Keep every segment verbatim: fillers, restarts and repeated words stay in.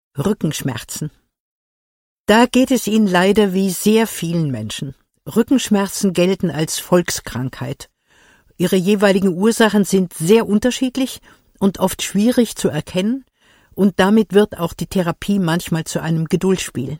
Rückenschmerzen. Da geht es Ihnen leider wie sehr vielen Menschen. Rückenschmerzen gelten als Volkskrankheit. Ihre jeweiligen Ursachen sind sehr unterschiedlich und oft schwierig zu erkennen, und damit wird auch die Therapie manchmal zu einem Geduldsspiel.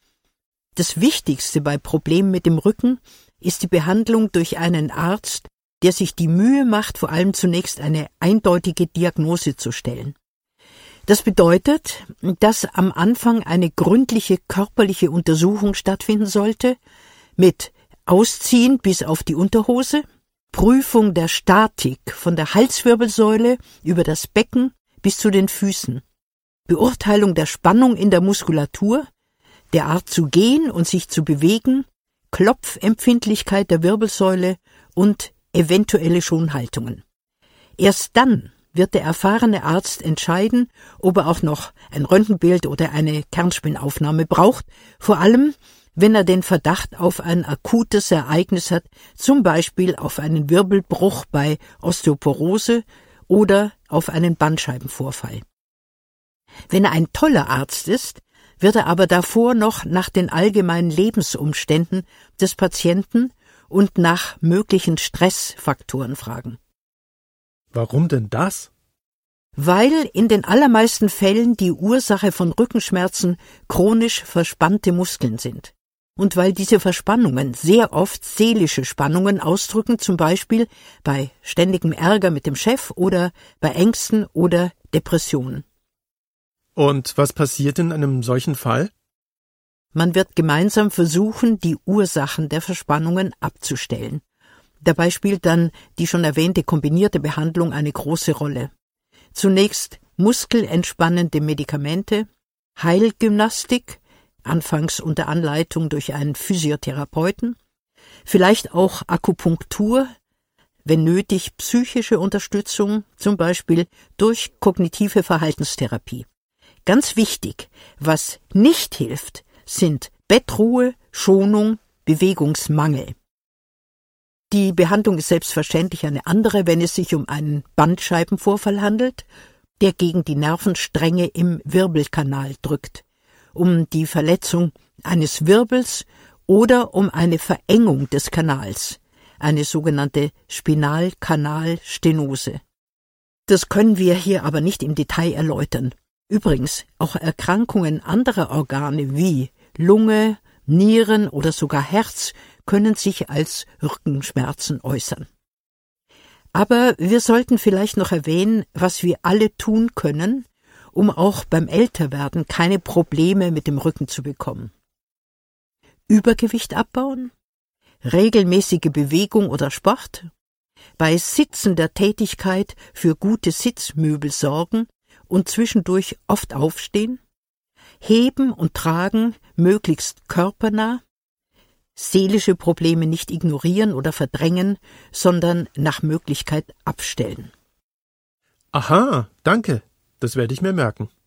Das Wichtigste bei Problemen mit dem Rücken ist die Behandlung durch einen Arzt, der sich die Mühe macht, vor allem zunächst eine eindeutige Diagnose zu stellen. Das bedeutet, dass am Anfang eine gründliche körperliche Untersuchung stattfinden sollte, mit Ausziehen bis auf die Unterhose, Prüfung der Statik von der Halswirbelsäule über das Becken bis zu den Füßen, Beurteilung der Spannung in der Muskulatur, der Art zu gehen und sich zu bewegen, Klopfempfindlichkeit der Wirbelsäule und eventuelle Schonhaltungen. Erst dann wird der erfahrene Arzt entscheiden, ob er auch noch ein Röntgenbild oder eine Kernspinnaufnahme braucht, vor allem wenn er den Verdacht auf ein akutes Ereignis hat, zum Beispiel auf einen Wirbelbruch bei Osteoporose oder auf einen Bandscheibenvorfall. Wenn er ein toller Arzt ist, wird er aber davor noch nach den allgemeinen Lebensumständen des Patienten und nach möglichen Stressfaktoren fragen. Warum denn das? Weil in den allermeisten Fällen die Ursache von Rückenschmerzen chronisch verspannte Muskeln sind. Und weil diese Verspannungen sehr oft seelische Spannungen ausdrücken, zum Beispiel bei ständigem Ärger mit dem Chef oder bei Ängsten oder Depressionen. Und was passiert in einem solchen Fall? Man wird gemeinsam versuchen, die Ursachen der Verspannungen abzustellen. Dabei spielt dann die schon erwähnte kombinierte Behandlung eine große Rolle. Zunächst muskelentspannende Medikamente, Heilgymnastik, anfangs unter Anleitung durch einen Physiotherapeuten, vielleicht auch Akupunktur, wenn nötig psychische Unterstützung, zum Beispiel durch kognitive Verhaltenstherapie. Ganz wichtig, was nicht hilft, sind Bettruhe, Schonung, Bewegungsmangel. Die Behandlung ist selbstverständlich eine andere, wenn es sich um einen Bandscheibenvorfall handelt, der gegen die Nervenstränge im Wirbelkanal drückt, um die Verletzung eines Wirbels oder um eine Verengung des Kanals, eine sogenannte Spinalkanalstenose. Das können wir hier aber nicht im Detail erläutern. Übrigens, auch Erkrankungen anderer Organe wie Lunge, Nieren oder sogar Herz können sich als Rückenschmerzen äußern. Aber wir sollten vielleicht noch erwähnen, was wir alle tun können, um auch beim Älterwerden keine Probleme mit dem Rücken zu bekommen. Übergewicht abbauen, regelmäßige Bewegung oder Sport, bei sitzender Tätigkeit für gute Sitzmöbel sorgen und zwischendurch oft aufstehen, heben und tragen möglichst körpernah, seelische Probleme nicht ignorieren oder verdrängen, sondern nach Möglichkeit abstellen. Aha, danke, das werde ich mir merken.